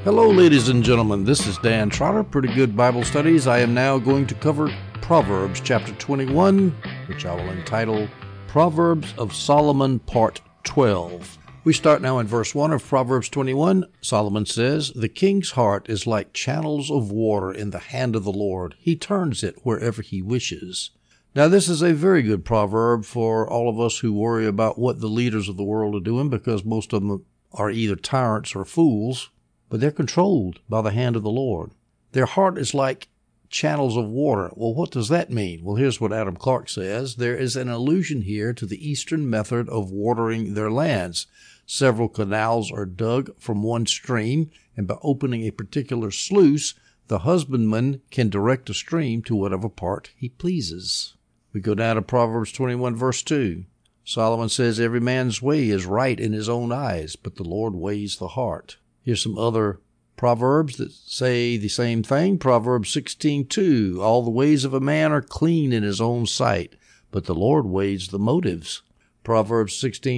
Hello, ladies and gentlemen. This is Dan Trotter, Pretty Good Bible Studies. I am now going to cover Proverbs chapter 21, which I will entitle Proverbs of Solomon, Part 12. We start now in verse 1 of Proverbs 21. Solomon says, "The king's heart is like channels of water in the hand of the Lord. He turns it wherever he wishes." Now, this is a very good proverb for all of us who worry about what the leaders of the world are doing, because most of them are either tyrants or fools, but they're controlled by the hand of the Lord. Their heart is like channels of water. Well, what does that mean? Well, here's what Adam Clarke says. There is an allusion here to the Eastern method of watering their lands. Several canals are dug from one stream, and by opening a particular sluice, the husbandman can direct a stream to whatever part he pleases. We go down to Proverbs 21, verse 2. Solomon says, "Every man's way is right in his own eyes, but the Lord weighs the heart." Here's some other proverbs that say the same thing. Proverbs 16:2, "All the ways of a man are clean in his own sight, but the Lord weighs the motives." Proverbs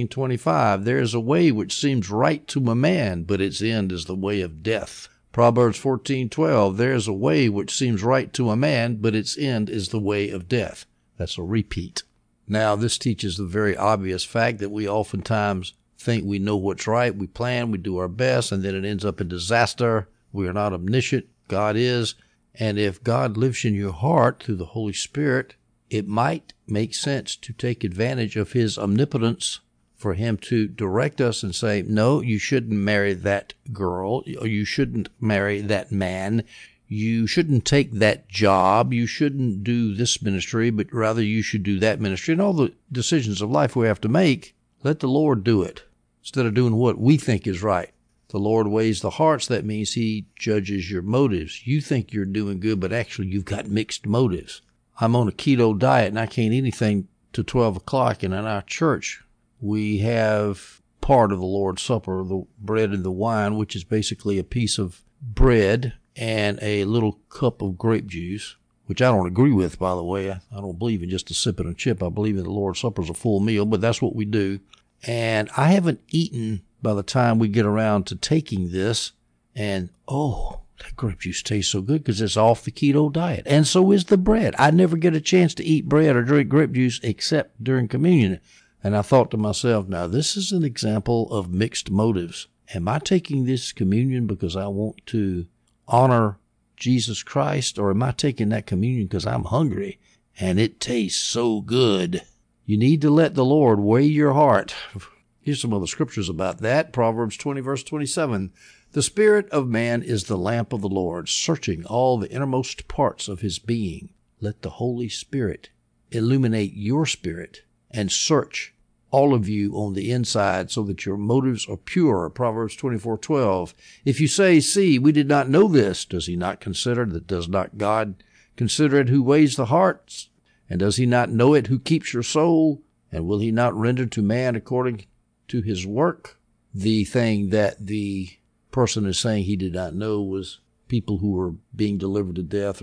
16:25, "There is a way which seems right to a man, but its end is the way of death." Proverbs 14:12, "There is a way which seems right to a man, but its end is the way of death." That's a repeat. Now, this teaches the very obvious fact that we oftentimes think we know what's right. We plan, we do our best, and then it ends up in disaster. We are not omniscient. God is. And if God lives in your heart through the Holy Spirit, it might make sense to take advantage of his omnipotence for him to direct us and say, no, you shouldn't marry that girl, or you shouldn't marry that man. You shouldn't take that job. You shouldn't do this ministry, but rather you should do that ministry. And all the decisions of life we have to make, let the Lord do it instead of doing what we think is right. The Lord weighs the hearts. That means he judges your motives. You think you're doing good, but actually you've got mixed motives. I'm on a keto diet and I can't eat anything till 12 o'clock. And in our church, we have part of the Lord's Supper, the bread and the wine, which is basically a piece of bread and a little cup of grape juice, which I don't agree with, by the way. I don't believe in just a sip and a chip. I believe in the Lord's Supper is a full meal, but that's what we do. And I haven't eaten by the time we get around to taking this, and that grape juice tastes so good because it's off the keto diet. And so is the bread. I never get a chance to eat bread or drink grape juice except during communion. And I thought to myself, now this is an example of mixed motives. Am I taking this communion because I want to honor Jesus Christ, or am I taking that communion because I'm hungry and it tastes so good? You need to let the Lord weigh your heart. Here's some other scriptures about that. Proverbs 20, verse 27. "The spirit of man is the lamp of the Lord, searching all the innermost parts of his being." Let the Holy Spirit illuminate your spirit and search all of you on the inside so that your motives are pure. Proverbs 24:12. "If you say, 'See, we did not know this,' does he not consider that? Does not God consider it who weighs the hearts? And does he not know it who keeps your soul? And will he not render to man according to his work?" The thing that the person is saying he did not know was people who were being delivered to death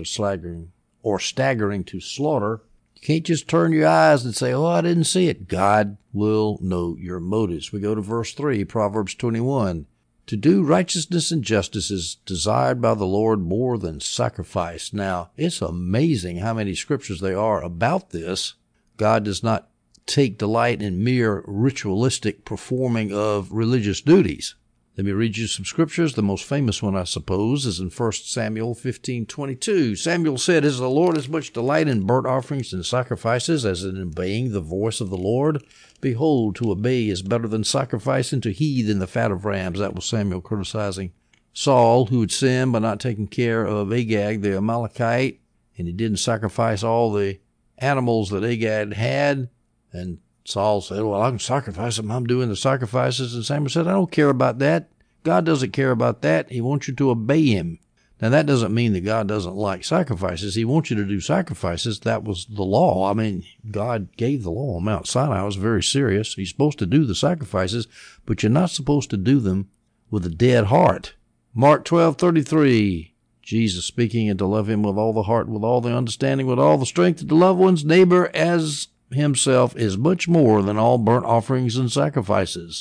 or staggering to slaughter. You can't just turn your eyes and say, I didn't see it. God will know your motives. We go to verse 3, Proverbs 21. "To do righteousness and justice is desired by the Lord more than sacrifice." Now, it's amazing how many scriptures there are about this. God does not take delight in mere ritualistic performing of religious duties. Let me read you some scriptures. The most famous one, I suppose, is in 1 Samuel 15:22. "Samuel said, Is the Lord as much delight in burnt offerings and sacrifices as in obeying the voice of the Lord? Behold, to obey is better than sacrifice, and to heed than the fat of rams." That was Samuel criticizing Saul, who had sinned by not taking care of Agag, the Amalekite, and he didn't sacrifice all the animals that Agag had. And Saul said, I can sacrifice them. I'm doing the sacrifices. And Samuel said, I don't care about that. God doesn't care about that. He wants you to obey him. Now, that doesn't mean that God doesn't like sacrifices. He wants you to do sacrifices. That was the law. I mean, God gave the law on Mount Sinai. It was very serious. You're supposed to do the sacrifices, but you're not supposed to do them with a dead heart. Mark 12:33, Jesus speaking, "And to love him with all the heart, with all the understanding, with all the strength, and to love one's neighbor as himself is much more than all burnt offerings and sacrifices."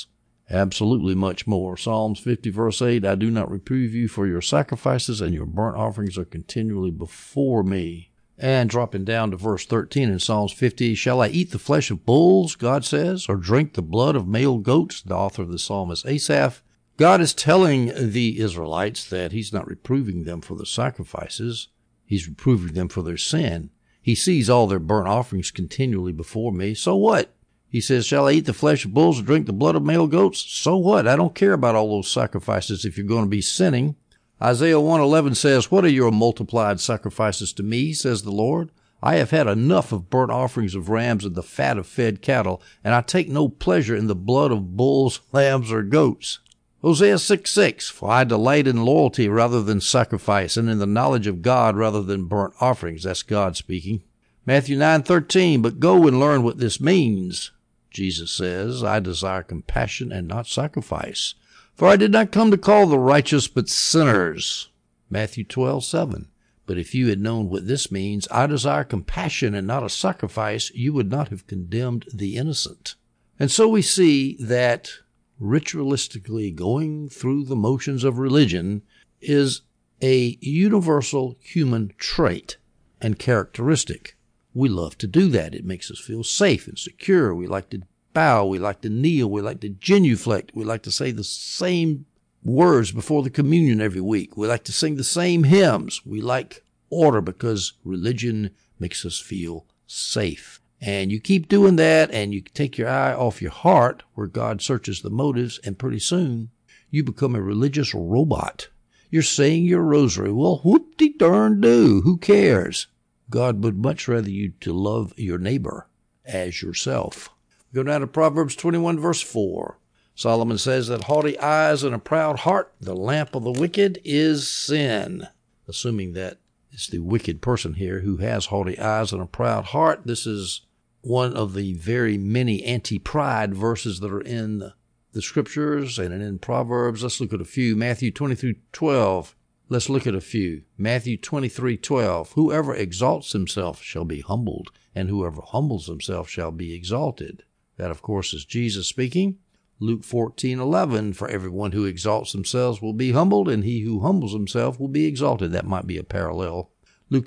Absolutely much more. Psalms 50 verse 8, I do not reprove you for your sacrifices, and your burnt offerings are continually before me. And dropping down to verse 13 in Psalms 50, shall I eat the flesh of bulls, God says, or drink the blood of male goats? The author of the psalm is Asaph. God is telling the Israelites that he's not reproving them for the sacrifices. He's reproving them for their sin. He sees all their burnt offerings continually before me. So what? He says, shall I eat the flesh of bulls or drink the blood of male goats? So what? I don't care about all those sacrifices if you're going to be sinning. Isaiah 1:11 says, what are your multiplied sacrifices to me, says the Lord? I have had enough of burnt offerings of rams and the fat of fed cattle, and I take no pleasure in the blood of bulls, lambs, or goats. Hosea 6:6, for I delight in loyalty rather than sacrifice, and in the knowledge of God rather than burnt offerings. That's God speaking. Matthew 9:13, but go and learn what this means. Jesus says, I desire compassion and not sacrifice, for I did not come to call the righteous but sinners. Matthew 12:7, but if you had known what this means, I desire compassion and not a sacrifice, you would not have condemned the innocent. And so we see that ritualistically going through the motions of religion is a universal human trait and characteristic. We love to do that. It makes us feel safe and secure. We like to bow. We like to kneel. We like to genuflect. We like to say the same words before the communion every week. We like to sing the same hymns. We like order because religion makes us feel safe. And you keep doing that, and you take your eye off your heart, where God searches the motives, and pretty soon you become a religious robot. You're saying your rosary. Well, whoop-de-darn-do. Who cares? God would much rather you to love your neighbor as yourself. Go down to Proverbs 21, verse 4. Solomon says that haughty eyes and a proud heart, the lamp of the wicked, is sin. Assuming that it's the wicked person here who has haughty eyes and a proud heart. This is one of the very many anti-pride verses that are in the scriptures and in Proverbs. Let's look at a few. Matthew 23:12. Let's look at a few. Matthew 23:12. Whoever exalts himself shall be humbled, and whoever humbles himself shall be exalted. That, of course, is Jesus speaking. Luke 14:11. For everyone who exalts themselves will be humbled, and he who humbles himself will be exalted. That might be a parallel. Luke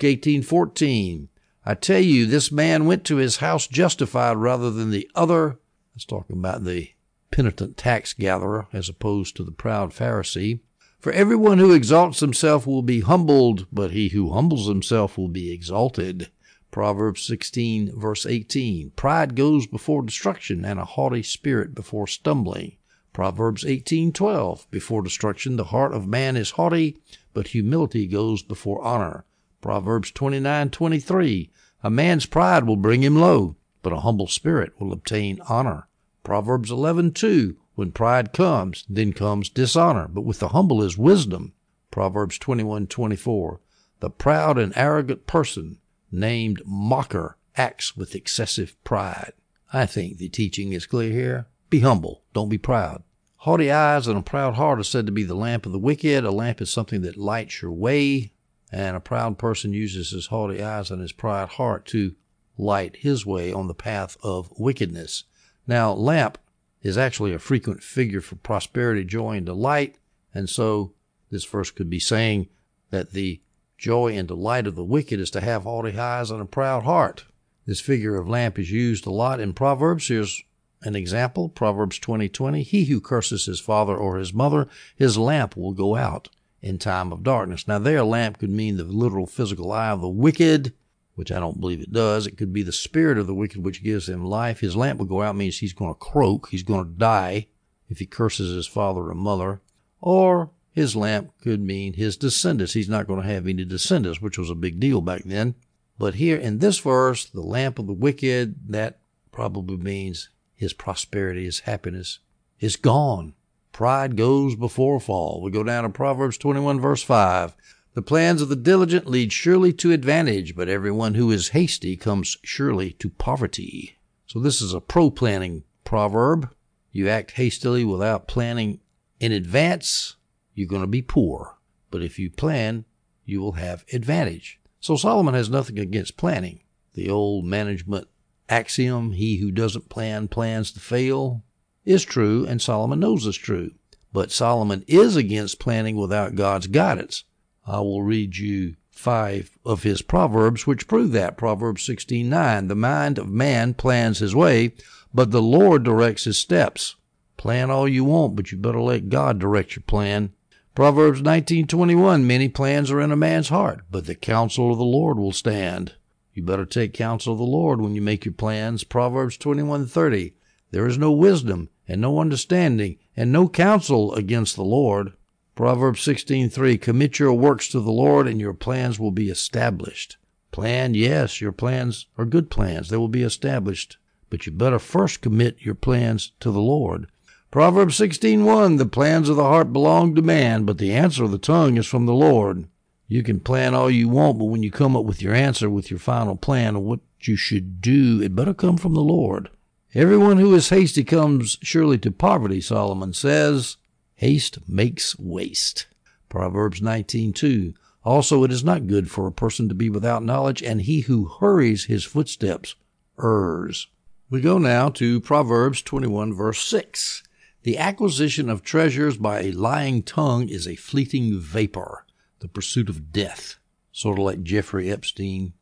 18:14. I tell you, this man went to his house justified rather than the other. That's talking about the penitent tax gatherer as opposed to the proud Pharisee. For everyone who exalts himself will be humbled, but he who humbles himself will be exalted. Proverbs 16, verse 18. Pride goes before destruction, and a haughty spirit before stumbling. Proverbs 18:12. Before destruction the heart of man is haughty, but humility goes before honor. Proverbs 29:23. A man's pride will bring him low, but a humble spirit will obtain honor. Proverbs 11:2. When pride comes, then comes dishonor, but with the humble is wisdom. Proverbs 21:24. The proud and arrogant person, named mocker, acts with excessive pride. I think the teaching is clear here. Be humble. Don't be proud. Haughty eyes and a proud heart are said to be the lamp of the wicked. A lamp is something that lights your way, and a proud person uses his haughty eyes and his proud heart to light his way on the path of wickedness. Now, lamp is actually a frequent figure for prosperity, joy, and delight, and so this verse could be saying that the joy and delight of the wicked is to have haughty eyes and a proud heart. This figure of lamp is used a lot in Proverbs. Here's an example, Proverbs 20:20. He who curses his father or his mother, his lamp will go out in time of darkness. Now there, lamp could mean the literal physical eye of the wicked, which I don't believe it does. It could be the spirit of the wicked, which gives him life. His lamp will go out means he's going to croak. He's going to die if he curses his father or mother. Or his lamp could mean his descendants. He's not going to have any descendants, which was a big deal back then. But here in this verse, the lamp of the wicked, that probably means his prosperity, his happiness is gone. Pride goes before a fall. We go down to Proverbs 21, verse 5. The plans of the diligent lead surely to advantage, but everyone who is hasty comes surely to poverty. So this is a pro-planning proverb. You act hastily without planning in advance, you're going to be poor. But if you plan, you will have advantage. So Solomon has nothing against planning. The old management axiom, he who doesn't plan plans to fail. is true, and Solomon knows it's true. But Solomon is against planning without God's guidance. I will read you 5 of his Proverbs which prove that. Proverbs 16:9, the mind of man plans his way, but the Lord directs his steps. Plan all you want, but you better let God direct your plan. Proverbs 19:21, many plans are in a man's heart, but the counsel of the Lord will stand. You better take counsel of the Lord when you make your plans. Proverbs 21:30, there is no wisdom and no understanding and no counsel against the Lord. Proverbs 16:3, commit your works to the Lord and your plans will be established. Plan, yes, your plans are good plans. They will be established, but you better first commit your plans to the Lord. Proverbs 16:1, the plans of the heart belong to man, but the answer of the tongue is from the Lord. You can plan all you want, but when you come up with your answer, with your final plan of what you should do, it better come from the Lord. Everyone who is hasty comes surely to poverty, Solomon says. Haste makes waste. Proverbs 19:2, also it is not good for a person to be without knowledge, and he who hurries his footsteps errs. We go now to Proverbs 21, verse 6. The acquisition of treasures by a lying tongue is a fleeting vapor, the pursuit of death. Sort of like Jeffrey Epstein,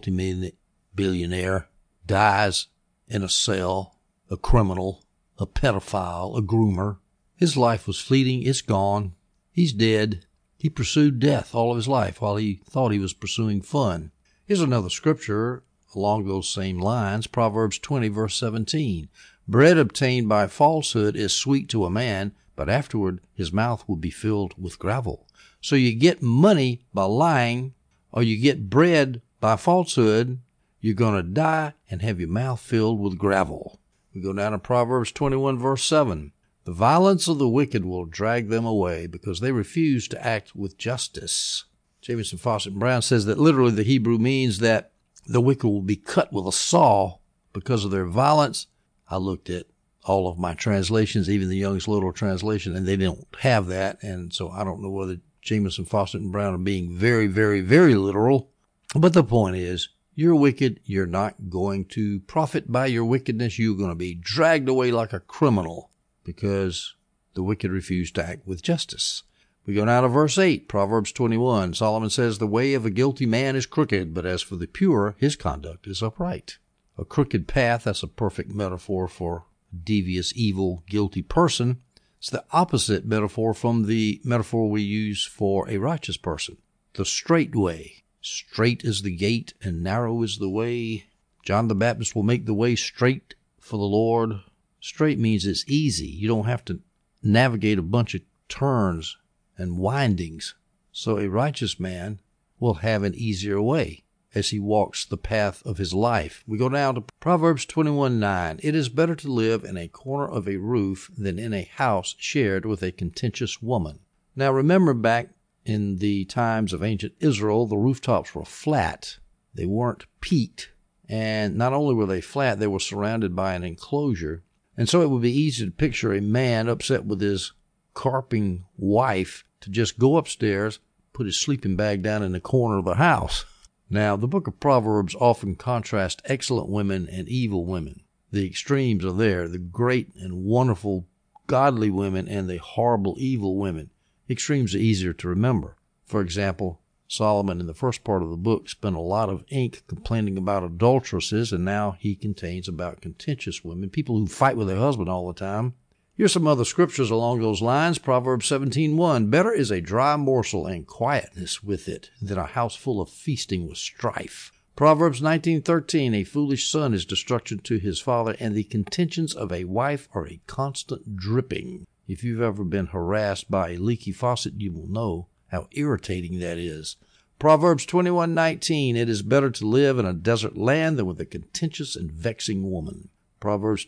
multi-billionaire, dies in a cell, a criminal, a pedophile, a groomer. His life was fleeting. It's gone. He's dead. He pursued death all of his life while he thought he was pursuing fun. Here's another scripture along those same lines, Proverbs 20, verse 17. Bread obtained by falsehood is sweet to a man, but afterward his mouth will be filled with gravel. So you get money by lying, or you get bread by falsehood, you're going to die and have your mouth filled with gravel. We go down to Proverbs 21, verse 7. The violence of the wicked will drag them away because they refuse to act with justice. Jamieson, Fausset, and Brown says that literally the Hebrew means that the wicked will be cut with a saw because of their violence. I looked at all of my translations, even the Young's Literal Translation, and they don't have that. And so I don't know whether Jamieson, Fausset, and Brown are being very, very, very literal. But the point is, you're wicked. You're not going to profit by your wickedness. You're going to be dragged away like a criminal because the wicked refuse to act with justice. We go now to verse 8, Proverbs 21. Solomon says, the way of a guilty man is crooked, but as for the pure, his conduct is upright. A crooked path, that's a perfect metaphor for a devious, evil, guilty person. It's the opposite metaphor from the metaphor we use for a righteous person. The straight way. Straight is the gate and narrow is the way. John the Baptist will make the way straight for the Lord. Straight means it's easy. You don't have to navigate a bunch of turns and windings. So a righteous man will have an easier way as he walks the path of his life. We go down to Proverbs 21:9. It is better to live in a corner of a roof than in a house shared with a contentious woman. Now remember, back in the times of ancient Israel, the rooftops were flat. They weren't peaked. And not only were they flat, they were surrounded by an enclosure. And so it would be easy to picture a man upset with his carping wife to just go upstairs, put his sleeping bag down in the corner of the house. Now, the book of Proverbs often contrasts excellent women and evil women. The extremes are there, the great and wonderful godly women and the horrible evil women. Extremes are easier to remember. For example, Solomon in the first part of the book spent a lot of ink complaining about adulteresses, and now he contains about contentious women, people who fight with their husband all the time. Here's some other scriptures along those lines. Proverbs 17:1. Better is a dry morsel and quietness with it than a house full of feasting with strife. Proverbs 19:13. A foolish son is destruction to his father, and the contentions of a wife are a constant dripping. If you've ever been harassed by a leaky faucet, you will know how irritating that is. Proverbs 21:19. It is better to live in a desert land than with a contentious and vexing woman. Proverbs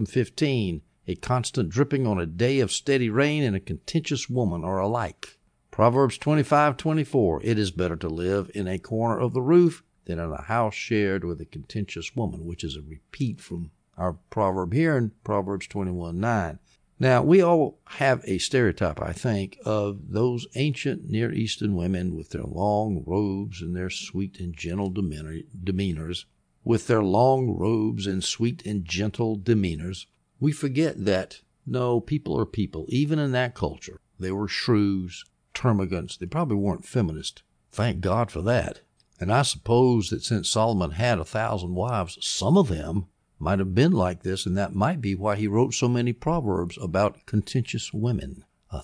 27:15. A constant dripping on a day of steady rain and a contentious woman are alike. Proverbs 25:24. It is better to live in a corner of the roof than in a house shared with a contentious woman, which is a repeat from our proverb here in Proverbs 21:9. Now, we all have a stereotype, I think, of those ancient Near Eastern women with their long robes and their sweet and gentle demeanors, We forget that, no, people are people. Even in that culture, they were shrews, termagants. They probably weren't feminist. Thank God for that. And I suppose that since Solomon had 1,000 wives, some of them might have been like this, and that might be why he wrote so many proverbs about contentious women.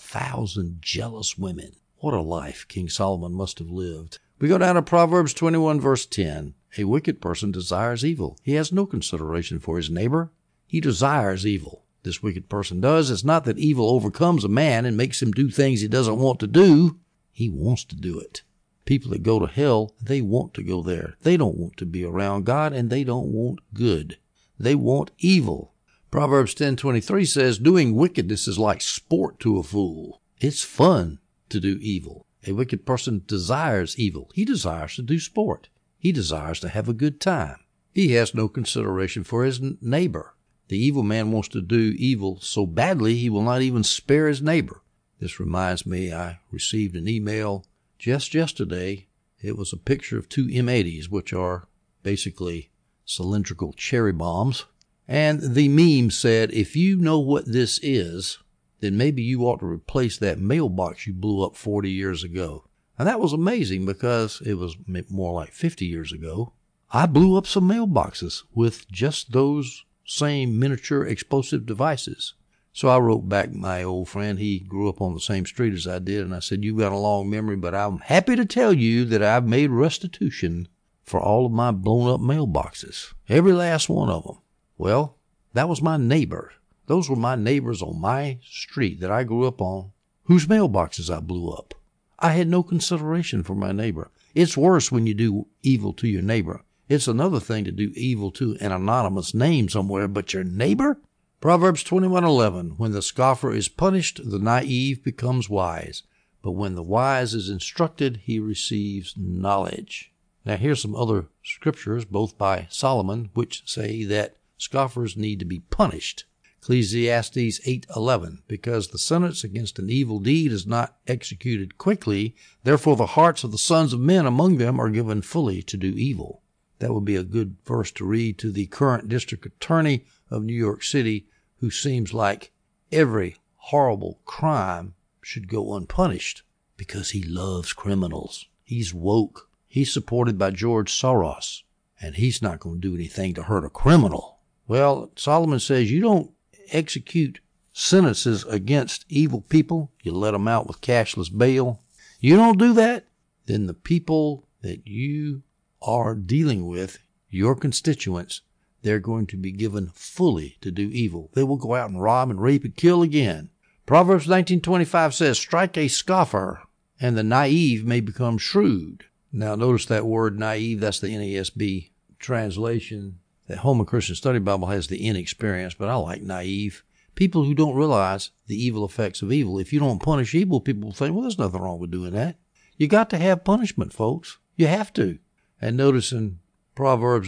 1,000 jealous women. What a life King Solomon must have lived. We go down to Proverbs 21, verse 10. A wicked person desires evil. He has no consideration for his neighbor. He desires evil. This wicked person does. It's not that evil overcomes a man and makes him do things he doesn't want to do. He wants to do it. People that go to hell, they want to go there. They don't want to be around God, and they don't want good. They want evil. Proverbs 10:23 says, doing wickedness is like sport to a fool. It's fun to do evil. A wicked person desires evil. He desires to do sport. He desires to have a good time. He has no consideration for his neighbor. The evil man wants to do evil so badly he will not even spare his neighbor. This reminds me, I received an email just yesterday. It was a picture of two M80s, which are basically cylindrical cherry bombs. And the meme said, if you know what this is, then maybe you ought to replace that mailbox you blew up 40 years ago. And that was amazing because it was more like 50 years ago. I blew up some mailboxes with just those same miniature explosive devices. So I wrote back my old friend. He grew up on the same street as I did. And I said, you've got a long memory, but I'm happy to tell you that I've made restitution for all of my blown up mailboxes. Every last one of them. Well, that was my neighbor. Those were my neighbors on my street that I grew up on, whose mailboxes I blew up. I had no consideration for my neighbor. It's worse when you do evil to your neighbor. It's another thing to do evil to an anonymous name somewhere, but your neighbor? Proverbs 21:11, when the scoffer is punished, the naive becomes wise. But when the wise is instructed, he receives knowledge. Now here's some other scriptures, both by Solomon, which say that scoffers need to be punished. Ecclesiastes 8:11, because the sentence against an evil deed is not executed quickly, therefore the hearts of the sons of men among them are given fully to do evil. That would be a good verse to read to the current district attorney of New York City, who seems like every horrible crime should go unpunished because he loves criminals. He's woke. He's supported by George Soros, and he's not going to do anything to hurt a criminal. Well, Solomon says you don't execute sentences against evil people. You let them out with cashless bail. You don't do that, then the people that you are dealing with, your constituents, they're going to be given fully to do evil. They will go out and rob and rape and kill again. Proverbs 19:25 says, strike a scoffer, and the naive may become shrewd. Now notice that word naive, that's the NASB translation. The Holman Christian Study Bible has the inexperienced, but I like naive. People who don't realize the evil effects of evil. If you don't punish evil, people will think, well, there's nothing wrong with doing that. You got to have punishment, folks. You have to. And notice in Proverbs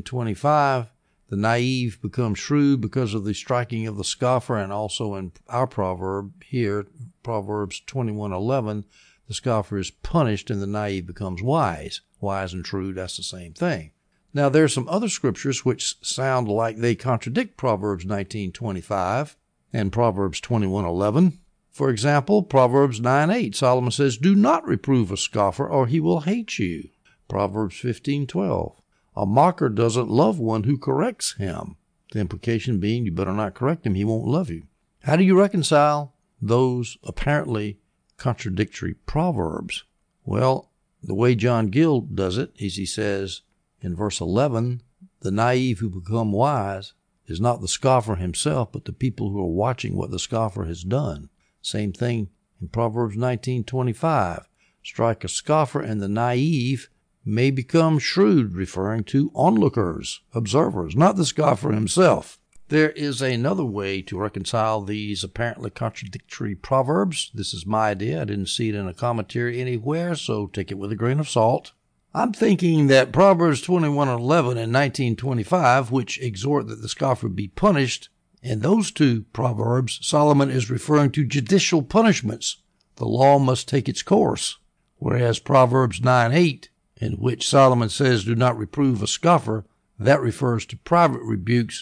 19:25, the naive become shrewd because of the striking of the scoffer, and also in our proverb here, Proverbs 21:11, the scoffer is punished and the naive becomes wise. Wise and shrewd, that's the same thing. Now, there are some other scriptures which sound like they contradict Proverbs 19:25 and Proverbs 21:11. For example, Proverbs 9:8, Solomon says, do not reprove a scoffer or he will hate you. Proverbs 15:12, a mocker doesn't love one who corrects him. The implication being you better not correct him, he won't love you. How do you reconcile those apparently contradictory proverbs? Well, the way John Gill does it is he says in verse 11, the naive who become wise is not the scoffer himself, but the people who are watching what the scoffer has done. Same thing in Proverbs 19:25. Strike a scoffer and the naive may become shrewd, referring to onlookers, observers, not the scoffer himself. There is another way to reconcile these apparently contradictory proverbs. This is my idea. I didn't see it in a commentary anywhere, so take it with a grain of salt. I'm thinking that Proverbs 21:11 and 19:25, which exhort that the scoffer be punished, in those two proverbs, Solomon is referring to judicial punishments. The law must take its course. Whereas Proverbs 9:8, in which Solomon says, do not reprove a scoffer, that refers to private rebukes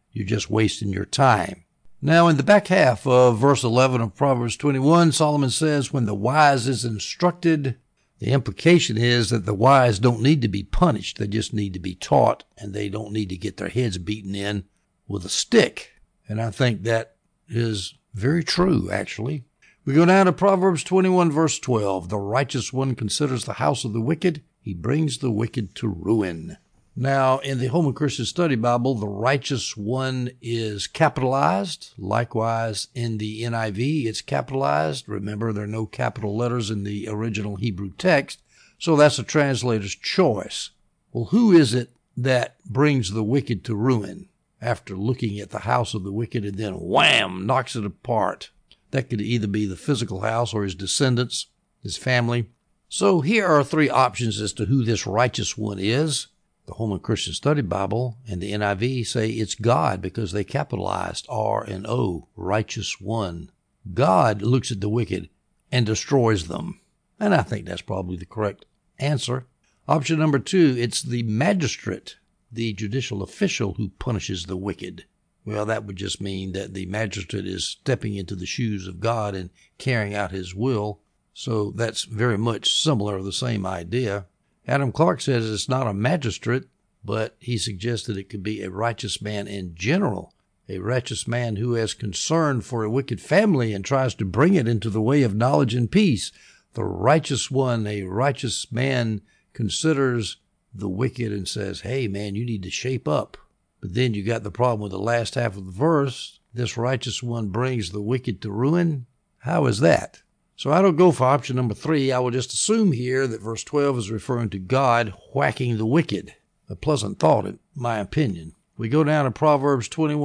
You're just wasting your time. Now, in the back half of verse 11 of Proverbs 21, Solomon says, when the wise is instructed, the implication is that the wise don't need to be punished. They just need to be taught, and they don't need to get their heads beaten in with a stick. And I think that is very true, actually. We go down to Proverbs 21, verse 12. The righteous one considers the house of the wicked. He brings the wicked to ruin. Now, in the Holman Christian Study Bible, the righteous one is capitalized. Likewise, in the NIV, it's capitalized. Remember, there are no capital letters in the original Hebrew text, so that's a translator's choice. Well, who is it that brings the wicked to ruin after looking at the house of the wicked and then wham, knocks it apart? That could either be the physical house or his descendants, his family. So here are three options as to who this righteous one is. The Holman Christian Study Bible and the NIV say it's God because they capitalized R and O, righteous one. God looks at the wicked and destroys them. And I think that's probably the correct answer. Option number 2, it's the magistrate, the judicial official who punishes the wicked. Well, that would just mean that the magistrate is stepping into the shoes of God and carrying out his will. So that's very much similar, the same idea. Adam Clark says it's not a magistrate, but he suggested it could be a righteous man in general, a righteous man who has concern for a wicked family and tries to bring it into the way of knowledge and peace. The righteous one, a righteous man, considers the wicked and says, hey, man, you need to shape up. But then you got the problem with the last half of the verse. This righteous one brings the wicked to ruin. How is that? So I don't go for option number 3. I will just assume here that verse 12 is referring to God whacking the wicked. A pleasant thought, in my opinion. We go down to Proverbs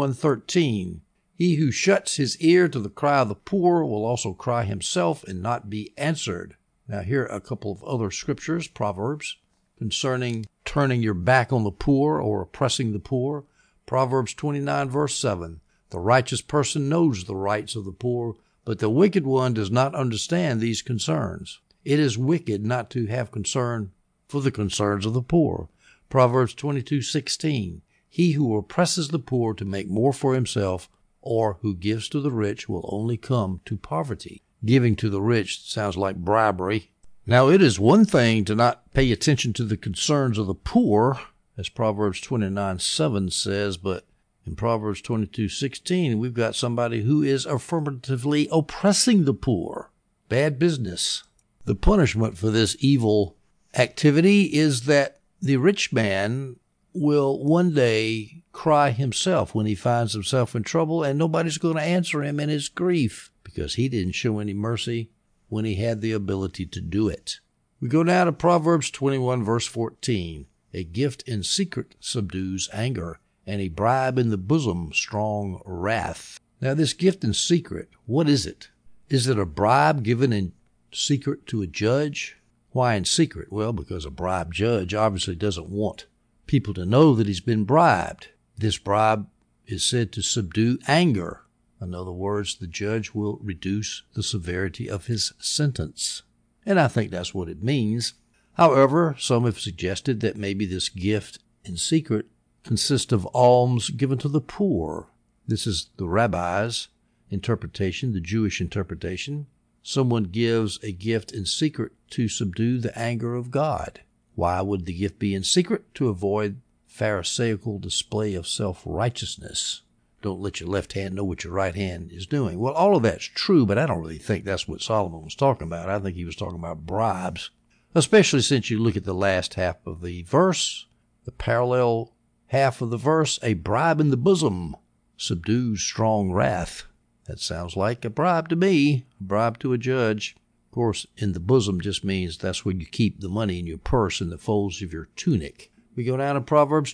21:13. He who shuts his ear to the cry of the poor will also cry himself and not be answered. Now here are a couple of other scriptures, Proverbs, concerning turning your back on the poor or oppressing the poor. Proverbs 29, verse 7. The righteous person knows the rights of the poor, but the wicked one does not understand these concerns. It is wicked not to have concern for the concerns of the poor. Proverbs 22:16. He who oppresses the poor to make more for himself, or who gives to the rich, will only come to poverty. Giving to the rich sounds like bribery. Now, it is one thing to not pay attention to the concerns of the poor, as Proverbs 29:7 says, but in Proverbs 22:16, we've got somebody who is affirmatively oppressing the poor. Bad business. The punishment for this evil activity is that the rich man will one day cry himself when he finds himself in trouble, and nobody's going to answer him in his grief because he didn't show any mercy when he had the ability to do it. We go down to Proverbs 21, verse 14. A gift in secret subdues anger, and a bribe in the bosom strong wrath. Now, this gift in secret, what is it? Is it a bribe given in secret to a judge? Why in secret? Well, because a bribed judge obviously doesn't want people to know that he's been bribed. This bribe is said to subdue anger. In other words, the judge will reduce the severity of his sentence. And I think that's what it means. However, some have suggested that maybe this gift in secret consists of alms given to the poor. This is the rabbi's interpretation, the Jewish interpretation. Someone gives a gift in secret to subdue the anger of God. Why would the gift be in secret? To avoid pharisaical display of self-righteousness. Don't let your left hand know what your right hand is doing. Well, all of that's true, but I don't really think that's what Solomon was talking about. I think he was talking about bribes, especially since you look at the last half of the verse, the parallel half of the verse, a bribe in the bosom subdues strong wrath. That sounds like a bribe to me, a bribe to a judge. Of course, in the bosom just means that's where you keep the money in your purse in the folds of your tunic. We go down to Proverbs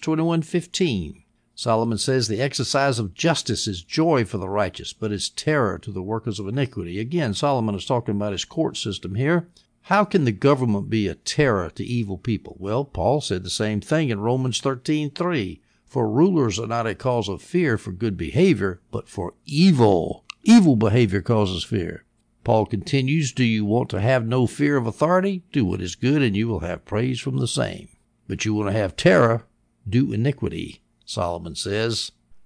21:15. Solomon says the exercise of justice is joy for the righteous, but is terror to the workers of iniquity. Again, Solomon is talking about his court system here. How can the government be a terror to evil people? Well, Paul said the same thing in Romans 13:3. For rulers are not a cause of fear for good behavior, but for evil. Evil behavior causes fear. Paul continues, do you want to have no fear of authority? Do what is good, and you will have praise from the same. But you want to have terror? Do iniquity, Solomon says.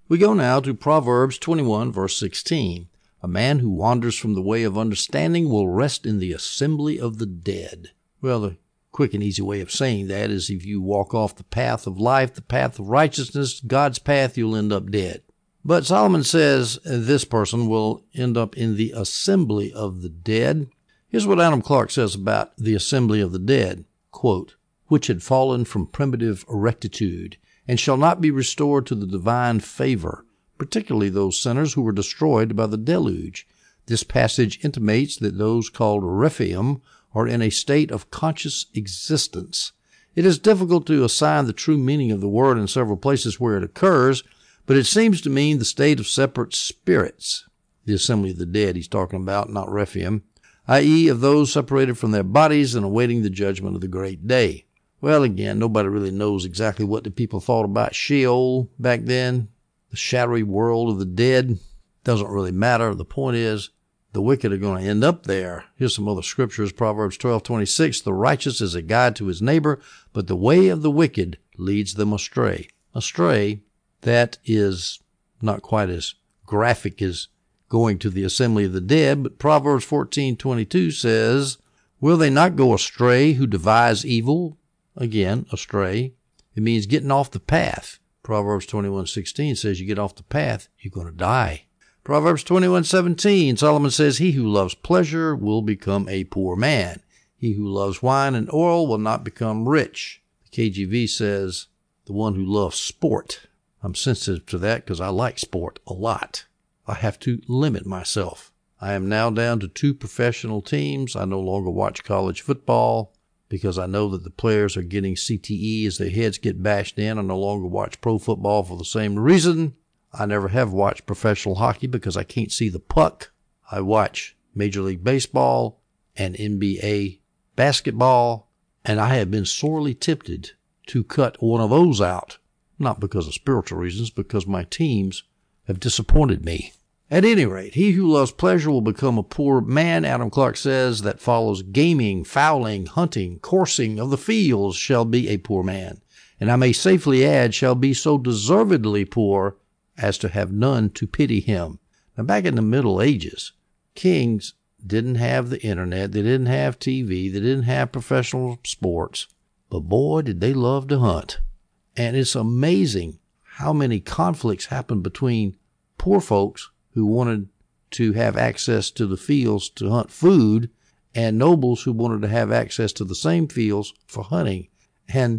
We go now to Proverbs 21, verse 16. A man who wanders from the way of understanding will rest in the assembly of the dead. Well, the quick and easy way of saying that is if you walk off the path of life, the path of righteousness, God's path, you'll end up dead. But Solomon says this person will end up in the assembly of the dead. Here's what Adam Clarke says about the assembly of the dead, quote, which had fallen from primitive rectitude and shall not be restored to the divine favor, particularly those sinners who were destroyed by the deluge. This passage intimates that those called Rephaim are in a state of conscious existence. It is difficult to assign the true meaning of the word in several places where it occurs, but it seems to mean the state of separate spirits. The assembly of the dead he's talking about, not Rephaim, i.e. of those separated from their bodies and awaiting the judgment of the great day. Well, again, nobody really knows exactly what the people thought about Sheol back then. The shadowy world of the dead doesn't really matter. The point is, the wicked are going to end up there. Here's some other scriptures. Proverbs 12:26. The righteous is a guide to his neighbor, but the way of the wicked leads them astray. Astray, that is not quite as graphic as going to the assembly of the dead, but Proverbs 14:22 says, will they not go astray who devise evil? Again, astray. It means getting off the path. Proverbs 21:16 says you get off the path, you're going to die. Proverbs 21:17, Solomon says, he who loves pleasure will become a poor man. He who loves wine and oil will not become rich. The KJV says, the one who loves sport. I'm sensitive to that because I like sport a lot. I have to limit myself. I am now down to 2 professional teams. I no longer watch college football because I know that the players are getting CTE as their heads get bashed in. I no longer watch pro football for the same reason. I never have watched professional hockey because I can't see the puck. I watch Major League Baseball and NBA basketball, and I have been sorely tempted to cut one of those out, not because of spiritual reasons, because my teams have disappointed me. At any rate, he who loves pleasure will become a poor man. Adam Clarke says that follows gaming, fowling, hunting, coursing of the fields shall be a poor man. And I may safely add, shall be so deservedly poor as to have none to pity him. Now, back in the Middle Ages, kings didn't have the internet, they didn't have TV, they didn't have professional sports, but boy, did they love to hunt. And it's amazing how many conflicts happened between poor folks who wanted to have access to the fields to hunt food and nobles who wanted to have access to the same fields for hunting. And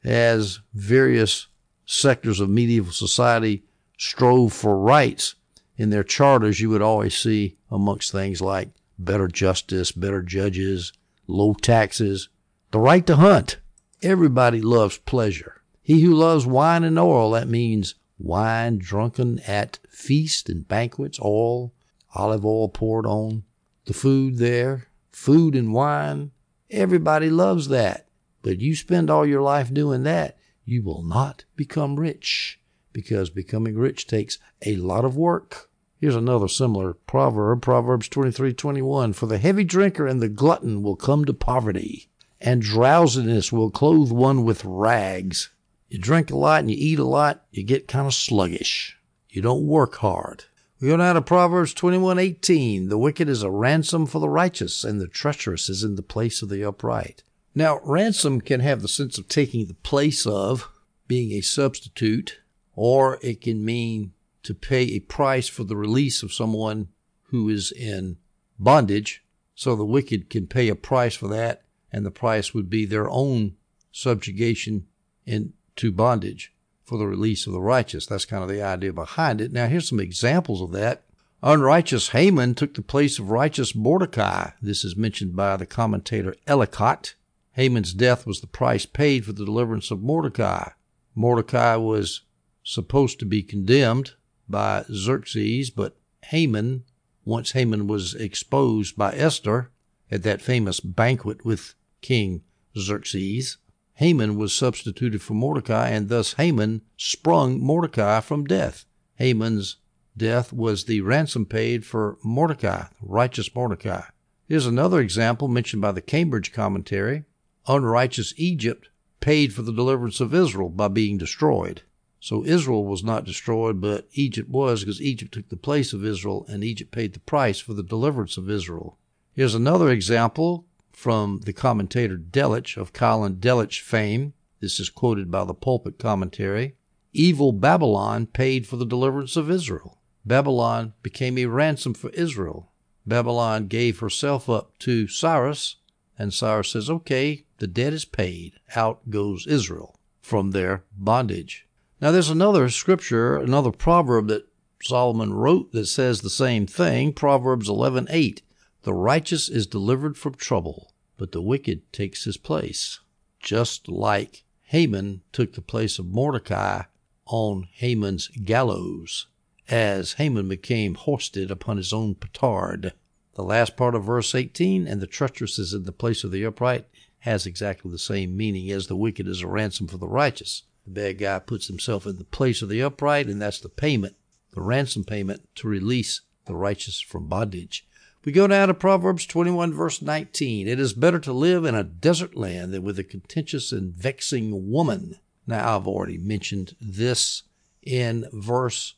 as various sectors of medieval society strove for rights in their charters, you would always see amongst things like better justice, better judges, low taxes, the right to hunt. Everybody loves pleasure. He who loves wine and oil, that means wine drunken at feast and banquets, oil, olive oil poured on the food there, food and wine. Everybody loves that. But you spend all your life doing that, you will not become rich, because becoming rich takes a lot of work. Here's another similar proverb, Proverbs 23:21. For the heavy drinker and the glutton will come to poverty, and drowsiness will clothe one with rags. You drink a lot and you eat a lot, you get kind of sluggish. You don't work hard. We go now to Proverbs 21:18. The wicked is a ransom for the righteous, and the treacherous is in the place of the upright. Now, ransom can have the sense of taking the place of, being a substitute, or it can mean to pay a price for the release of someone who is in bondage. So the wicked can pay a price for that, and the price would be their own subjugation into bondage for the release of the righteous. That's kind of the idea behind it. Now, here's some examples of that. Unrighteous Haman took the place of righteous Mordecai. This is mentioned by the commentator Ellicott. Haman's death was the price paid for the deliverance of Mordecai. Mordecai was supposed to be condemned by Xerxes, but Haman, once Haman was exposed by Esther at that famous banquet with King Xerxes, Haman was substituted for Mordecai, and thus Haman sprung Mordecai from death. Haman's death was the ransom paid for Mordecai, righteous Mordecai. Here's another example mentioned by the Cambridge commentary. Unrighteous Egypt paid for the deliverance of Israel by being destroyed. So Israel was not destroyed, but Egypt was, because Egypt took the place of Israel, and Egypt paid the price for the deliverance of Israel. Here's another example from the commentator Delitzsch of Colin Delitzsch fame. This is quoted by the Pulpit Commentary. Evil Babylon paid for the deliverance of Israel. Babylon became a ransom for Israel. Babylon gave herself up to Cyrus, and Cyrus says, okay, the debt is paid. Out goes Israel from their bondage. Now there's another scripture, another proverb that Solomon wrote that says the same thing. Proverbs 11:8. The righteous is delivered from trouble, but the wicked takes his place. Just like Haman took the place of Mordecai on Haman's gallows, as Haman became hoisted upon his own petard. The last part of verse 18, and the treacherous is in the place of the upright, has exactly the same meaning as the wicked is a ransom for the righteous. The bad guy puts himself in the place of the upright, and that's the payment, the ransom payment to release the righteous from bondage. We go now to Proverbs 21, verse 19. It is better to live in a desert land than with a contentious and vexing woman. Now, I've already mentioned this in verse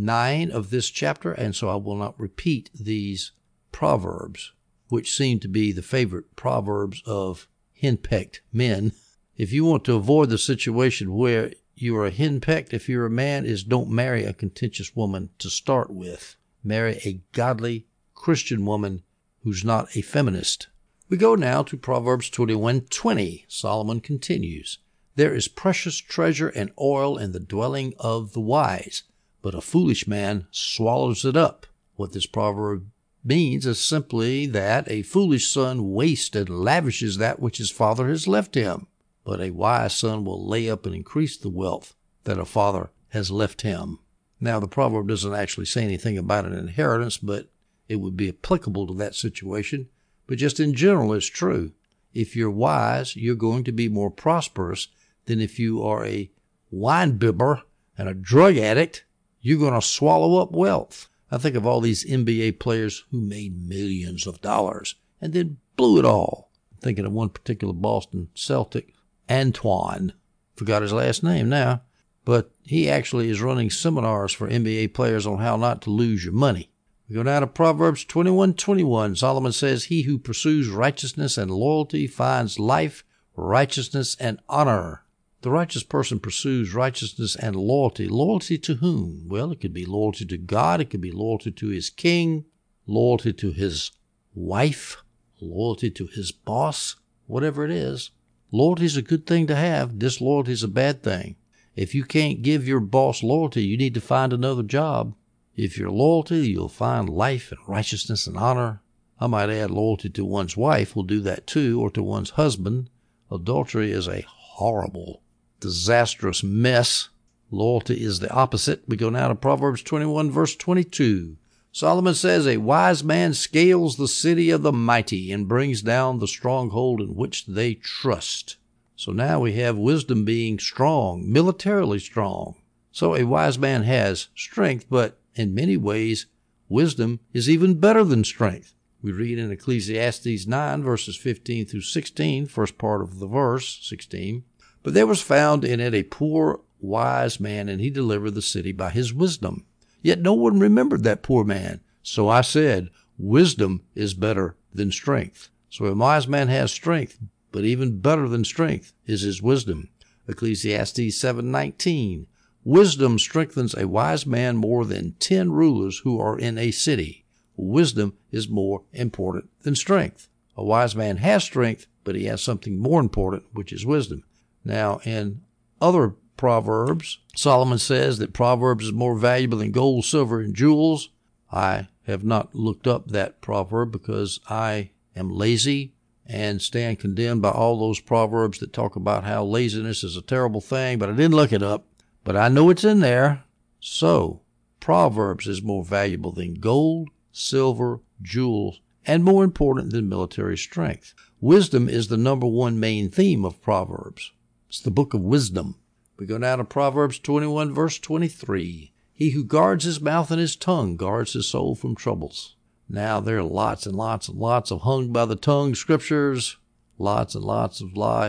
9 of this chapter, and so I will not repeat these proverbs, which seem to be the favorite proverbs of henpecked men. If you want to avoid the situation where you are henpecked, if you're a man, is don't marry a contentious woman to start with. Marry a godly Christian woman who's not a feminist. We go now to Proverbs 21:20. Solomon continues, there is precious treasure and oil in the dwelling of the wise, but a foolish man swallows it up. What this proverb means is simply that a foolish son wastes and lavishes that which his father has left him. But a wise son will lay up and increase the wealth that a father has left him. Now, the proverb doesn't actually say anything about an inheritance, but it would be applicable to that situation. But just in general, it's true. If you're wise, you're going to be more prosperous than if you are a wine bibber and a drug addict. You're going to swallow up wealth. I think of all these NBA players who made millions of dollars and then blew it all. I'm thinking of one particular Boston Celtic, Antoine. Forgot his last name now. But he actually is running seminars for NBA players on how not to lose your money. We go down to Proverbs 21:21. Solomon says, he who pursues righteousness and loyalty finds life, righteousness, and honor. The righteous person pursues righteousness and loyalty. Loyalty to whom? Well, it could be loyalty to God. It could be loyalty to his king, loyalty to his wife, loyalty to his boss, whatever it is. Loyalty is a good thing to have. Disloyalty is a bad thing. If you can't give your boss loyalty, you need to find another job. If you're loyalty, you'll find life and righteousness and honor. I might add loyalty to one's wife will do that too, or to one's husband. Adultery is a horrible, disastrous mess. Loyalty is the opposite. We go now to Proverbs 21, verse 22. Solomon says, a wise man scales the city of the mighty and brings down the stronghold in which they trust. So now we have wisdom being strong, militarily strong. So a wise man has strength, but in many ways, wisdom is even better than strength. We read in Ecclesiastes 9, verses 15 through 16, first part of the verse, 16. But there was found in it a poor wise man, and he delivered the city by his wisdom. Yet no one remembered that poor man. So I said, wisdom is better than strength. So a wise man has strength, but even better than strength is his wisdom. Ecclesiastes 7:19. Wisdom strengthens a wise man more than 10 rulers who are in a city. Wisdom is more important than strength. A wise man has strength, but he has something more important, which is wisdom. Now, in other Proverbs, Solomon says that Proverbs is more valuable than gold, silver, and jewels. I have not looked up that proverb because I am lazy and stand condemned by all those proverbs that talk about how laziness is a terrible thing, but I didn't look it up. But I know it's in there. So, Proverbs is more valuable than gold, silver, jewels, and more important than military strength. Wisdom is the number one main theme of Proverbs. It's the book of wisdom. We go now to Proverbs 21, verse 23. He who guards his mouth and his tongue guards his soul from troubles. Now, there are lots and lots and lots of hung by the tongue scriptures, lots and lots of life,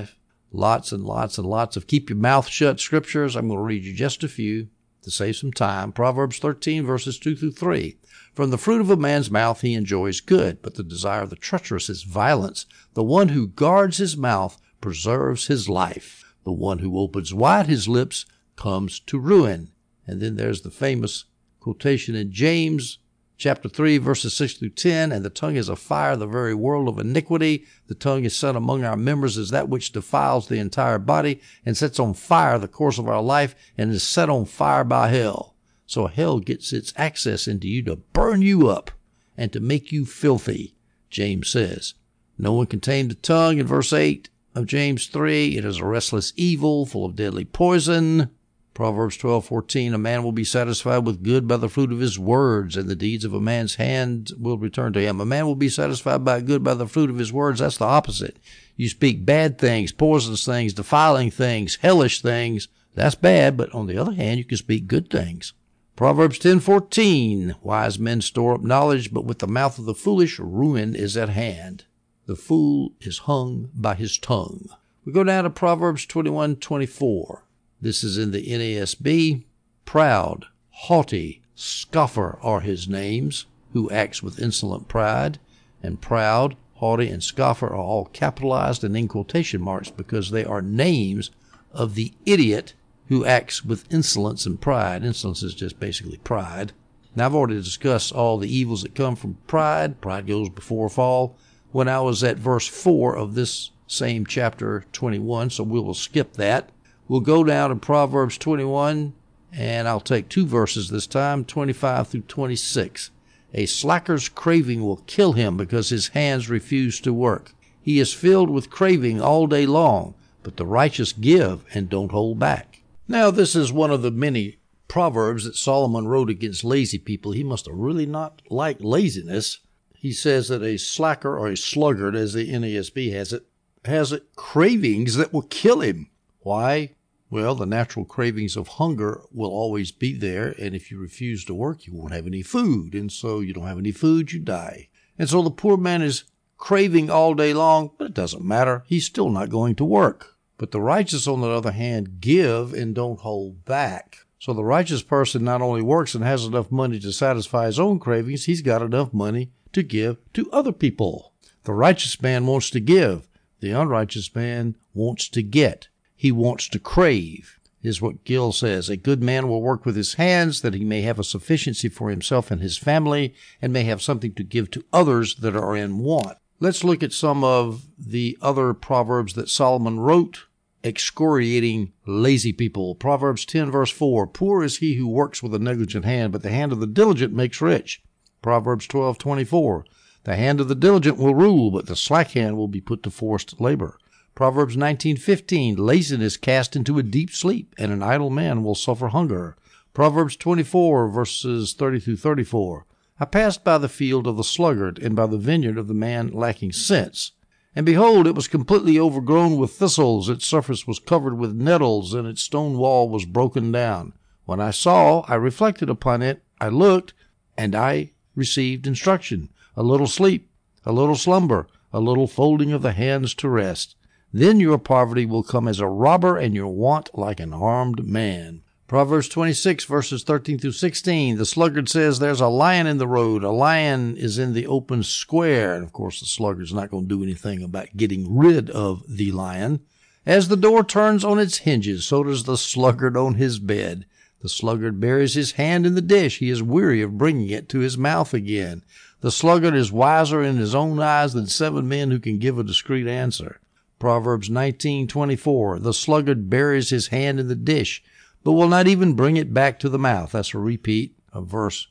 Lots and lots and lots of keep your mouth shut scriptures. I'm going to read you just a few to save some time. Proverbs 13, verses 2 through 3. From the fruit of a man's mouth he enjoys good, but the desire of the treacherous is violence. The one who guards his mouth preserves his life. The one who opens wide his lips comes to ruin. And then there's the famous quotation in James chapter 3, verses 6 through 10, and the tongue is a fire, the very world of iniquity. The tongue is set among our members as that which defiles the entire body and sets on fire the course of our life and is set on fire by hell. So hell gets its access into you to burn you up and to make you filthy, James says. No one can tame the tongue in verse 8 of James 3. It is a restless evil full of deadly poison. Proverbs 12:14, a man will be satisfied with good by the fruit of his words, and the deeds of a man's hand will return to him. A man will be satisfied by good by the fruit of his words. That's the opposite. You speak bad things, poisonous things, defiling things, hellish things. That's bad, but on the other hand, you can speak good things. Proverbs 10:14, wise men store up knowledge, but with the mouth of the foolish, ruin is at hand. The fool is hung by his tongue. We go down to Proverbs 21:24. This is in the NASB. Proud, haughty, scoffer are his names, who acts with insolent pride. And proud, haughty, and scoffer are all capitalized and in quotation marks because they are names of the idiot who acts with insolence and pride. Insolence is just basically pride. Now, I've already discussed all the evils that come from pride. Pride goes before a fall. When I was at verse 4 of this same chapter 21, so we will skip that. We'll go down to Proverbs 21, and I'll take two verses this time, 25 through 26. A slacker's craving will kill him because his hands refuse to work. He is filled with craving all day long, but the righteous give and don't hold back. Now, this is one of the many proverbs that Solomon wrote against lazy people. He must have really not liked laziness. He says that a slacker or a sluggard, as the NASB has it, cravings that will kill him. Why? Well, the natural cravings of hunger will always be there, and if you refuse to work, you won't have any food, and so you don't have any food, you die. And so the poor man is craving all day long, but it doesn't matter. He's still not going to work. But the righteous, on the other hand, give and don't hold back. So the righteous person not only works and has enough money to satisfy his own cravings, he's got enough money to give to other people. The righteous man wants to give. The unrighteous man wants to get. He wants to crave, is what Gill says. A good man will work with his hands that he may have a sufficiency for himself and his family and may have something to give to others that are in want. Let's look at some of the other proverbs that Solomon wrote, excoriating lazy people. Proverbs 10, verse 4, poor is he who works with a negligent hand, but the hand of the diligent makes rich. Proverbs 12:24, the hand of the diligent will rule, but the slack hand will be put to forced labor. Proverbs 19:15, laziness cast into a deep sleep, and an idle man will suffer hunger. Proverbs 24, verses 30 through 34, I passed by the field of the sluggard, and by the vineyard of the man lacking sense. And behold, it was completely overgrown with thistles, its surface was covered with nettles, and its stone wall was broken down. When I saw, I reflected upon it, I looked, and I received instruction, a little sleep, a little slumber, a little folding of the hands to rest. Then your poverty will come as a robber, and your want like an armed man. Proverbs 26, verses 13 through 16. The sluggard says, there's a lion in the road. A lion is in the open square. And, of course, the sluggard's not going to do anything about getting rid of the lion. As the door turns on its hinges, so does the sluggard on his bed. The sluggard buries his hand in the dish. He is weary of bringing it to his mouth again. The sluggard is wiser in his own eyes than 7 men who can give a discreet answer. Proverbs 19:24, the sluggard buries his hand in the dish, but will not even bring it back to the mouth. That's a repeat of verse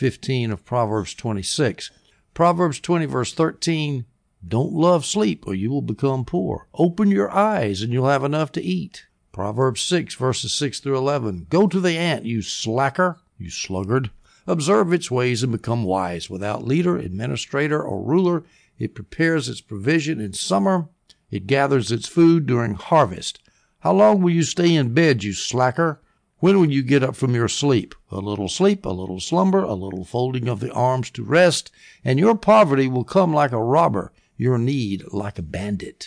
15 of Proverbs 26. Proverbs 20, verse 13, don't love sleep or you will become poor. Open your eyes and you'll have enough to eat. Proverbs 6, verses 6 through 11, go to the ant, you slacker, you sluggard. Observe its ways and become wise. Without leader, administrator, or ruler, it prepares its provision in summer. It gathers its food during harvest. How long will you stay in bed, you slacker? When will you get up from your sleep? A little slumber, a little folding of the arms to rest, and your poverty will come like a robber, your need like a bandit.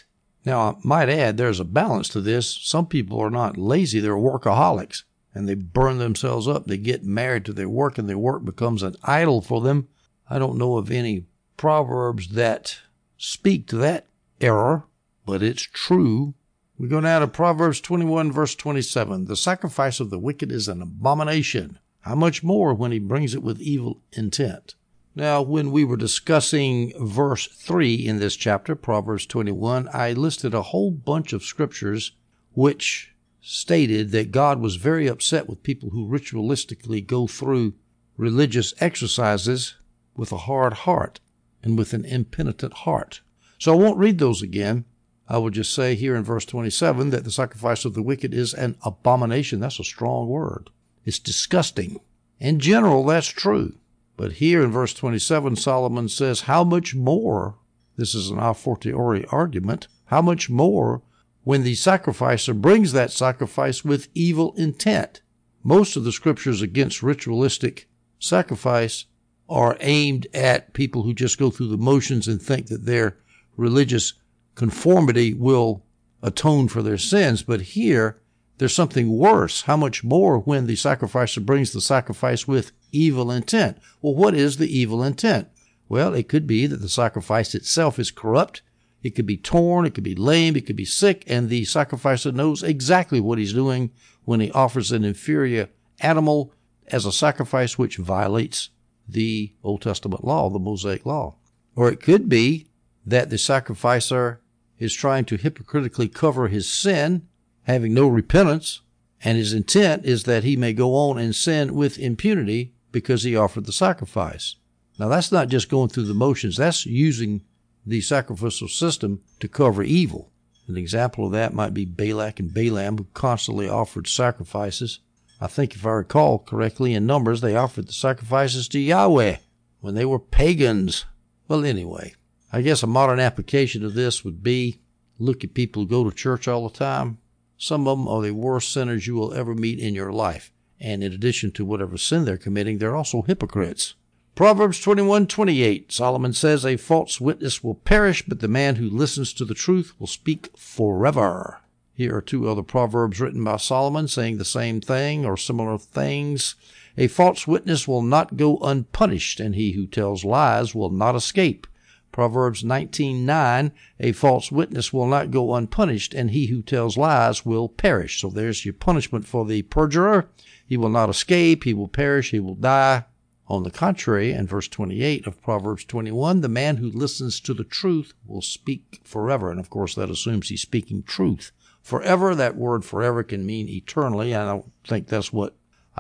Now, I might add, there's a balance to this. Some people are not lazy, they're workaholics, and they burn themselves up. They get married to their work, and their work becomes an idol for them. I don't know of any proverbs that speak to that error, but it's true. We go now to Proverbs 21, verse 27. The sacrifice of the wicked is an abomination. How much more when he brings it with evil intent? Now, when we were discussing verse 3 in this chapter, Proverbs 21, I listed a whole bunch of scriptures which stated that God was very upset with people who ritualistically go through religious exercises with a hard heart and with an impenitent heart. So I won't read those again. I will just say here in verse 27 that the sacrifice of the wicked is an abomination. That's a strong word. It's disgusting. In general, that's true. But here in verse 27, Solomon says, how much more, this is an a fortiori argument, how much more when the sacrificer brings that sacrifice with evil intent? Most of the scriptures against ritualistic sacrifice are aimed at people who just go through the motions and think that their religious conformity will atone for their sins. But here, there's something worse. How much more when the sacrificer brings the sacrifice with evil intent? Well, what is the evil intent? Well, it could be that the sacrifice itself is corrupt. It could be torn. It could be lame. It could be sick. And the sacrificer knows exactly what he's doing when he offers an inferior animal as a sacrifice which violates the Old Testament law, the Mosaic law. Or it could be that the sacrificer is trying to hypocritically cover his sin, having no repentance, and his intent is that he may go on and sin with impunity because he offered the sacrifice. Now, that's not just going through the motions. That's using the sacrificial system to cover evil. An example of that might be Balak and Balaam, who constantly offered sacrifices. I think if I recall correctly in Numbers, they offered the sacrifices to Yahweh when they were pagans. Well, anyway, I guess a modern application of this would be, look at people who go to church all the time. Some of them are the worst sinners you will ever meet in your life. And in addition to whatever sin they're committing, they're also hypocrites. Proverbs 21:28, Solomon says, a false witness will perish, but the man who listens to the truth will speak forever. Here are two other proverbs written by Solomon saying the same thing or similar things. A false witness will not go unpunished, and he who tells lies will not escape. Proverbs 19:9, a false witness will not go unpunished, and he who tells lies will perish. So there's your punishment for the perjurer. He will not escape, he will perish, he will die. On the contrary, in verse 28 of Proverbs 21, the man who listens to the truth will speak forever. And of course, that assumes he's speaking truth. Forever, that word forever can mean eternally. I don't think that's what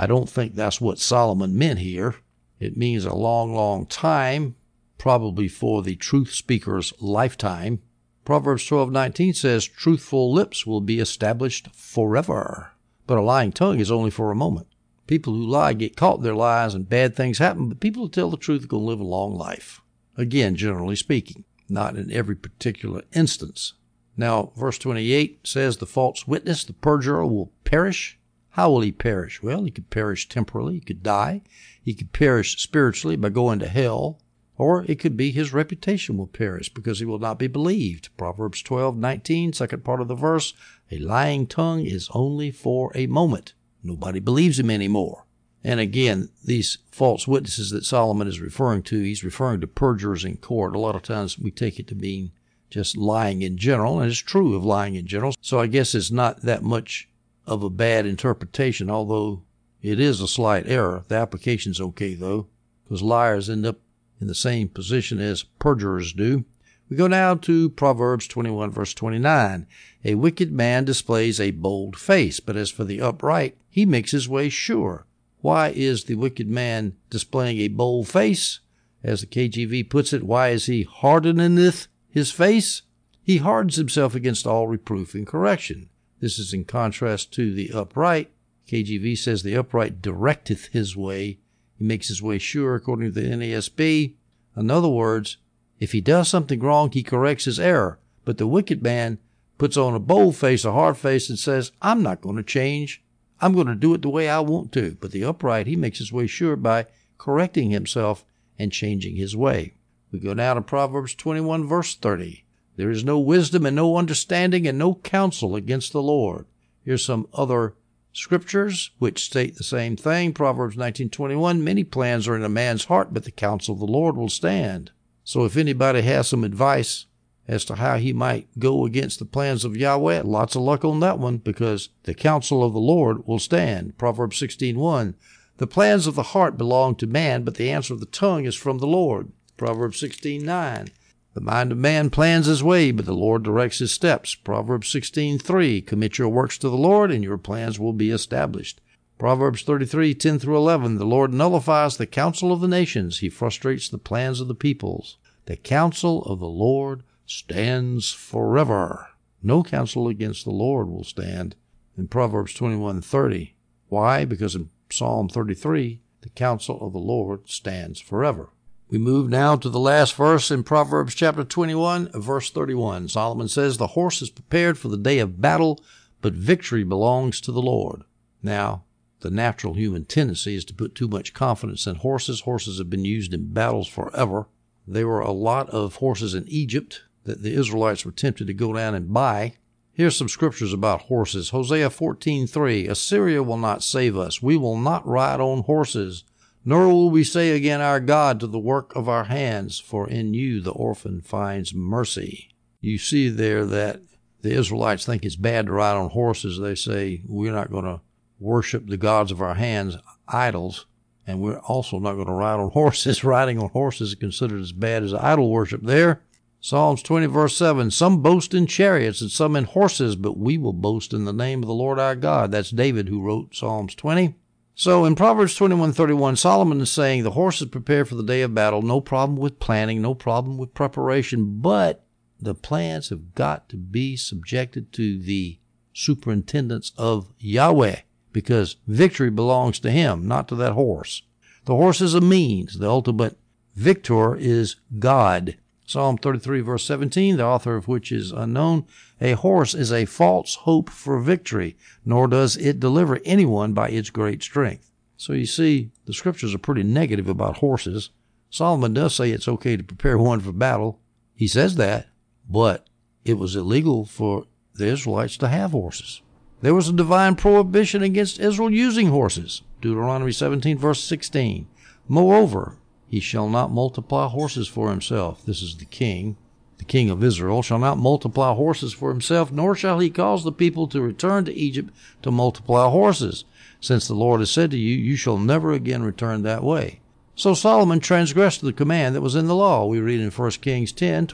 Solomon meant here. It means a long, long time, probably for the truth speaker's lifetime. Proverbs 12:19 says, truthful lips will be established forever. But a lying tongue is only for a moment. People who lie get caught in their lies and bad things happen, but people who tell the truth are going to live a long life. Again, generally speaking, not in every particular instance. Now, verse 28 says the false witness, the perjurer, will perish. How will he perish? Well, he could perish temporally. He could die. He could perish spiritually by going to hell. Or it could be his reputation will perish because he will not be believed. Proverbs 12:19, second part of the verse, a lying tongue is only for a moment. Nobody believes him anymore. And again, these false witnesses that Solomon is referring to, he's referring to perjurers in court. A lot of times we take it to mean just lying in general, and it's true of lying in general. So I guess it's not that much of a bad interpretation, although it is a slight error. The application's okay, though, because liars end up in the same position as perjurers do. We go now to Proverbs 21, verse 29. A wicked man displays a bold face, but as for the upright, he makes his way sure. Why is the wicked man displaying a bold face? As the KJV puts it, why is he hardeneth his face? He hardens himself against all reproof and correction. This is in contrast to the upright. KJV says the upright directeth his way. He makes his way sure, according to the NASB. In other words, if he does something wrong, he corrects his error. But the wicked man puts on a bold face, a hard face, and says, I'm not going to change. I'm going to do it the way I want to. But the upright, he makes his way sure by correcting himself and changing his way. We go now to Proverbs 21, verse 30. There is no wisdom and no understanding and no counsel against the Lord. Here's some other scriptures which state the same thing. Proverbs 19:21, many plans are in a man's heart, but the counsel of the Lord will stand. So if anybody has some advice as to how he might go against the plans of Yahweh, lots of luck on that one, because the counsel of the Lord will stand. Proverbs 16:1, the plans of the heart belong to man, but the answer of the tongue is from the Lord. Proverbs 16:9, the mind of man plans his way, but the Lord directs his steps. Proverbs 16:3, commit your works to the Lord, and your plans will be established. Proverbs 33:10-11, the Lord nullifies the counsel of the nations. He frustrates the plans of the peoples. The counsel of the Lord stands forever. No counsel against the Lord will stand. In Proverbs 21:30. Why? Because in Psalm 33, the counsel of the Lord stands forever. We move now to the last verse in Proverbs chapter 21, verse 31. Solomon says, the horse is prepared for the day of battle, but victory belongs to the Lord. Now, the natural human tendency is to put too much confidence in horses. Horses have been used in battles forever. There were a lot of horses in Egypt that the Israelites were tempted to go down and buy. Here's some scriptures about horses. Hosea 14:3, Assyria will not save us. We will not ride on horses, nor will we say again, our God, to the work of our hands, for in you the orphan finds mercy. You see there that the Israelites think it's bad to ride on horses. They say, we're not going to worship the gods of our hands, idols, and we're also not going to ride on horses. Riding on horses is considered as bad as idol worship there. Psalms 20, verse 7, some boast in chariots and some in horses, but we will boast in the name of the Lord our God. That's David who wrote Psalms 20. So in Proverbs 21:31, Solomon is saying the horse is prepared for the day of battle. No problem with planning, no problem with preparation, but the plans have got to be subjected to the superintendence of Yahweh, because victory belongs to him, not to that horse. The horse is a means. The ultimate victor is God. Psalm 33, verse 17, the author of which is unknown, a horse is a false hope for victory, nor does it deliver anyone by its great strength. So you see, the scriptures are pretty negative about horses. Solomon does say it's okay to prepare one for battle. He says that, but it was illegal for the Israelites to have horses. There was a divine prohibition against Israel using horses. Deuteronomy 17, verse 16. Moreover, he shall not multiply horses for himself. This is the king of Israel, shall not multiply horses for himself, nor shall he cause the people to return to Egypt to multiply horses, since the Lord has said to you, you shall never again return that way. So Solomon transgressed the command that was in the law. We read in 1 Kings 10,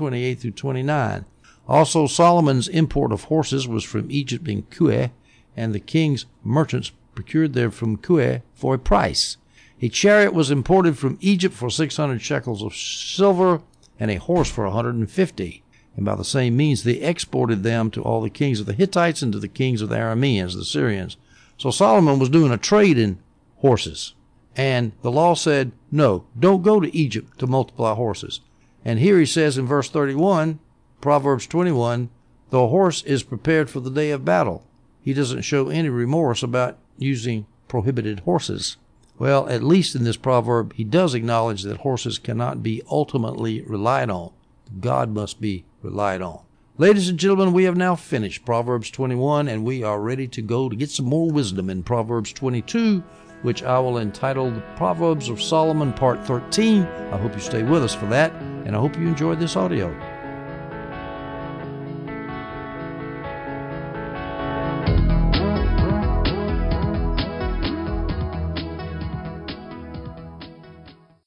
28-29. Also Solomon's import of horses was from Egypt in Kue, and the king's merchants procured them from Kue for a price. A chariot was imported from Egypt for 600 shekels of silver, and a horse for 150. And by the same means they exported them to all the kings of the Hittites and to the kings of the Arameans, the Syrians. So Solomon was doing a trade in horses. And the law said, no, don't go to Egypt to multiply horses. And here he says in verse 31, Proverbs 21, the horse is prepared for the day of battle. He doesn't show any remorse about using prohibited horses. Well, at least in this proverb, he does acknowledge that horses cannot be ultimately relied on. God must be relied on. Ladies and gentlemen, we have now finished Proverbs 21, and we are ready to go to get some more wisdom in Proverbs 22, which I will entitle The Proverbs of Solomon, Part 13. I hope you stay with us for that, and I hope you enjoyed this audio.